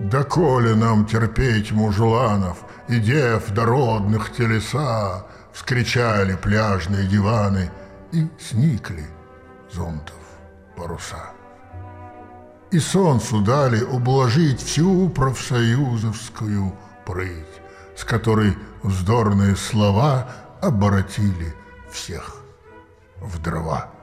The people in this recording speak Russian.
Доколе нам терпеть мужланов и дев дородных телеса, вскричали пляжные диваны и сникли зонтов паруса. И солнцу дали ублажить всю профсоюзовскую прыть, с которой вздорные слова оборотили всех в дрова.